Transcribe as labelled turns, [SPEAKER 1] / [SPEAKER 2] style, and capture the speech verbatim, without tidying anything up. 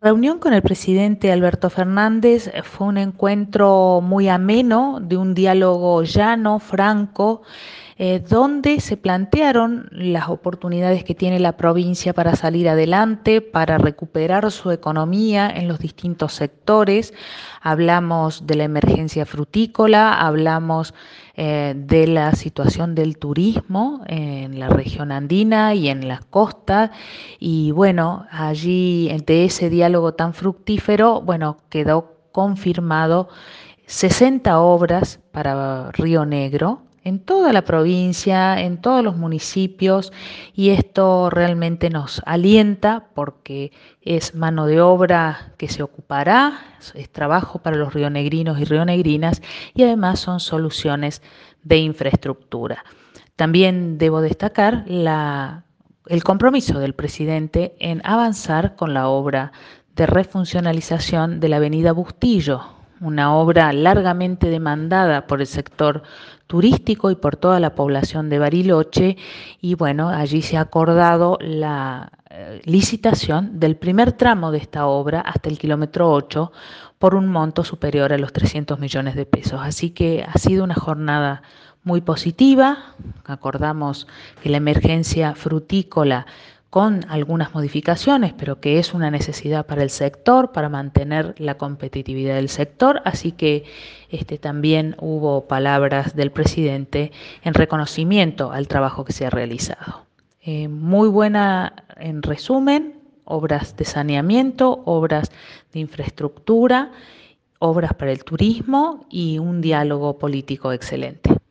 [SPEAKER 1] reunión con el presidente Alberto Fernández fue un encuentro muy ameno, de un diálogo llano, franco, eh, donde se plantearon las oportunidades que tiene la provincia para salir adelante, para recuperar su economía en los distintos sectores. Hablamos de la emergencia frutícola, hablamos eh, de la situación del turismo en la región andina y en las costas. Y bueno, allí de ese diálogo tan fructífero, bueno, quedó confirmado sesenta obras para Río Negro en toda la provincia, en todos los municipios, y esto realmente nos alienta porque es mano de obra que se ocupará, es trabajo para los rionegrinos y rionegrinas, y además son soluciones de infraestructura. También debo destacar la, el compromiso del presidente en avanzar con la obra de refuncionalización de la avenida Bustillo, una obra largamente demandada por el sector turístico y por toda la población de Bariloche, y bueno, allí se ha acordado la eh, licitación del primer tramo de esta obra hasta el kilómetro ocho por un monto superior a los trescientos millones de pesos. Así que ha sido una jornada muy positiva. Acordamos que la emergencia frutícola, con algunas modificaciones, pero que es una necesidad para el sector, para mantener la competitividad del sector. Así que este, también hubo palabras del presidente en reconocimiento al trabajo que se ha realizado. Eh, muy buena, en resumen, obras de saneamiento, obras de infraestructura, obras para el turismo y un diálogo político excelente.